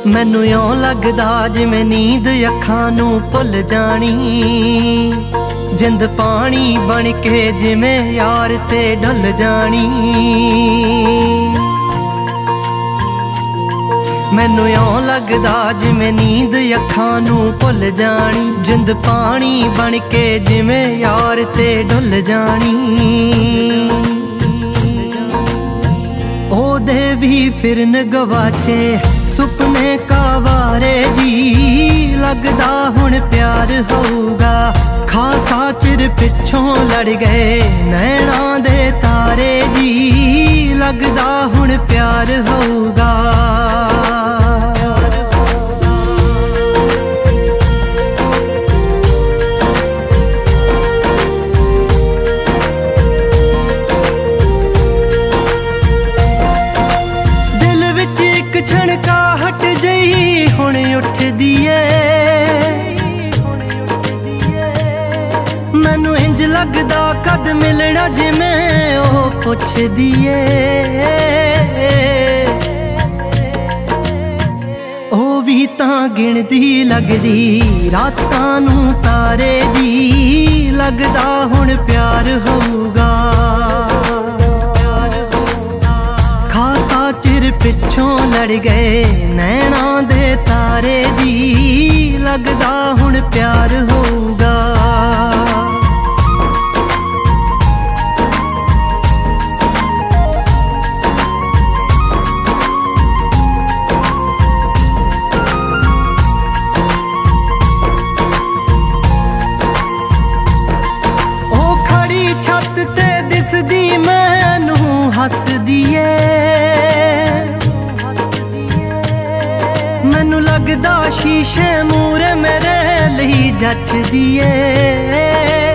ਮੈਨੂੰ ਇਉਂ ਲੱਗਦਾ ਜਿਵੇਂ ਨੀਂਦ ਅੱਖਾਂ ਨੂੰ ਭੁੱਲ ਜਾਣੀ, ਜਿੰਦ ਪਾਣੀ ਬਣ ਕੇ ਜਿਵੇਂ ਯਾਰ ਤੇ ਢਲ ਜਾਣੀ। ਮੈਨੂੰ ਇਉਂ ਲੱਗਦਾ ਜਿਵੇਂ ਨੀਂਦ ਅੱਖਾਂ ਨੂੰ ਭੁੱਲ ਜਾਣੀ, ਜਿੰਦ ਪਾਣੀ ਬਣ ਕੇ ਜਿਵੇਂ ਯਾਰ ਤੇ ਢਲ ਜਾਣੀ। ਉਹਦੇ ਵੀ ਫਿਰਨ ਗਵਾਚੇ ਸੁਪਨੇ ਕਾਵਾਰੇ ਜੀ, ਲੱਗਦਾ ਹੁਣ ਪਿਆਰ ਹੋਊਗਾ। ਖਾਸਾ ਚਿਰ ਪਿੱਛੋਂ ਲੜ ਗਏ ਨੈਣਾਂ ਦੇ ਤਾਰੇ ਜੀ, ਲੱਗਦਾ ਹੁਣ ਪਿਆਰ ਹੋਊਗਾ। ਦਿਲ ਵਿੱਚ ਇੱਕ ਛਣਕਾਹਟ ਜਿਹੀ ਹੁਣ ਉੱਠਦੀ ਏ, ਮੈਨੂੰ ਇੰਜ ਲੱਗਦਾ ਕਦ ਮਿਲਣਾ ਜਿਵੇਂ ਉਹ ਪੁੱਛਦੀ ਏ। ਉਹ ਵੀ ਤਾਂ ਗਿਣਦੀ ਲੱਗਦੀ ਰਾਤਾਂ ਨੂੰ ਤਾਰੇ ਜੀ, ਲੱਗਦਾ ਹੁਣ ਪਿਆਰ ਹੋਊਗਾ। ਖਾਸਾ ਚਿਰ ਪਿੱਛੋਂ ਲੜ ਗਏ ਨੈਣਾਂ ਦੇ ਤਾਰੇ ਜੀ, ਲੱਗਦਾ ਹੁਣ ਪਿਆਰ ਹੋਊਗਾ। ਛੱਤ ਤੇ ਦਿਸਦੀ ਮੈਨੂੰ ਹੱਸਦੀ ਏ, ਮੈਨੂੰ ਲੱਗਦਾ ਸ਼ੀਸ਼ੇ ਮੂਹਰੇ ਮੇਰੇ ਲਈ ਜੱਚਦੀ ਏ।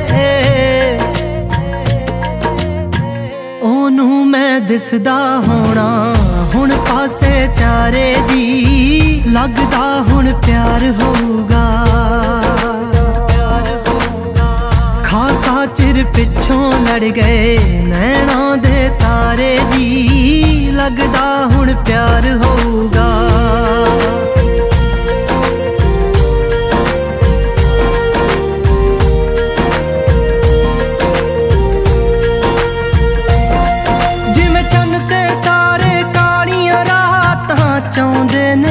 ਉਹਨੂੰ ਮੈਂ ਦਿਸਦਾ ਹੋਣਾ ਹੁਣ ਪਾਸੇ ਚਾਰੇ ਜੀ, ਲੱਗਦਾ ਹੁਣ ਪਿਆਰ ਹੋਊਗਾ। ਖਾਸਾ ਚਿਰ ਪਿੱਛੋਂ ਲੜ ਗਏ ਨੈਣਾਂ ਦੇ ਤਾਰੇ ਜੀ, ਲੱਗਦਾ ਹੁਣ ਪਿਆਰ ਹੋਊਗਾ। ਜਿਵੇਂ ਚੰਨ ਤੇ ਤਾਰੇ ਕਾਲੀਆਂ ਰਾਤਾਂ ਚਾਹੁੰਦੇ ਨੇ,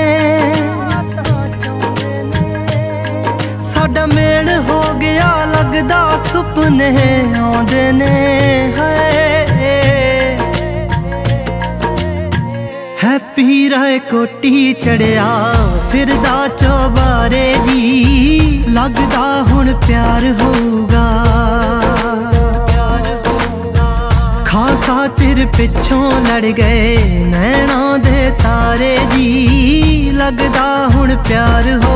ਸਾਡਾ ਮੇਲ ਹੋ ਗਿਆ ਲੱਗਦਾ ਸੁਪਨੇ ਆਉਂਦੇ ਨੇ। ਹੈਪੀ ਰਾਏ ਕੋਟੀ ਚੜਿਆ ਫਿਰਦਾ ਚੋਬਾਰੇ ਜੀ, ਲੱਗਦਾ ਹੁਣ ਪਿਆਰ ਹੋਊਗਾ। ਖਾਸਾ ਚਿਰ ਪਿੱਛੋਂ ਲੜ ਗਏ ਨੈਣਾਂ ਦੇ ਤਾਰੇ ਜੀ, ਲੱਗਦਾ ਹੁਣ ਪਿਆਰ ਹੋਊਗਾ।